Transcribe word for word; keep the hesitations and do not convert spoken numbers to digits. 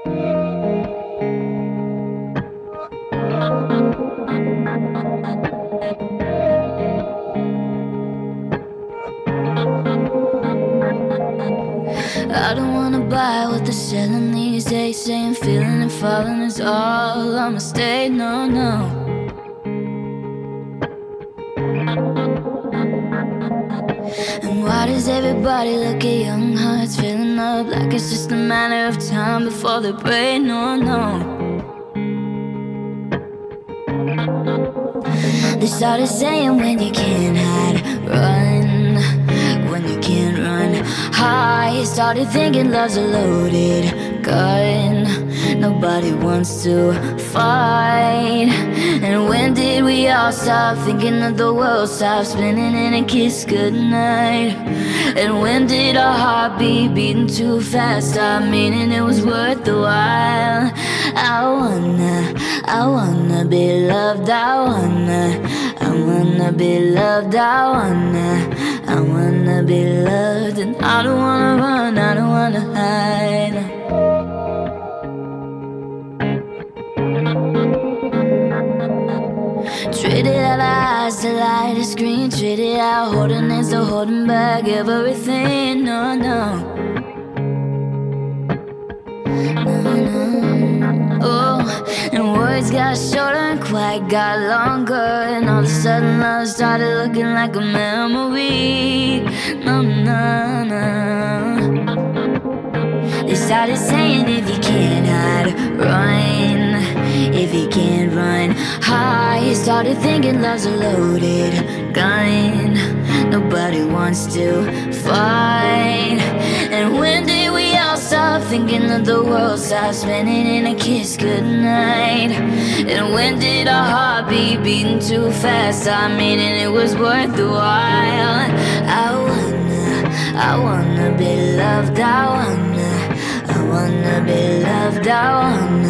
I don't wanna buy what they're selling these days, saying feeling and falling is all a mistake. No, no. And why does everybody look at young hearts filling up like it's just a matter of time before they break? No, no. They started saying when you can't hide, run. When you can't run, hide. Started thinking love's a loaded gun. Nobody wants to fight. And when did we all stop thinking that the world stopped spinning and a kiss goodnight? And when did our heartbeat beating too fast stop meaning it was worth the while? I wanna, I wanna be loved, I wanna, I wanna be loved, I wanna, I wanna be loved. And I don't wanna run, I don't wanna hide. Traded out our eyes to light a screen. Traded out holding hands to holding back everything. No, no. No, no. Oh, and words got shorter and quiet got longer. And all of a sudden love started looking like a memory. No, no, no. They started saying if you can't hide, run. If you can't run, hide. Started thinking love's a loaded gun. Nobody wants to fight. And when did we all stop thinking that the world stopped spinning in a kiss goodnight? And when did our heartbeat beating too fast stop meaning it was worth the while? I wanna, I wanna be loved, I wanna, I wanna be loved, I wanna,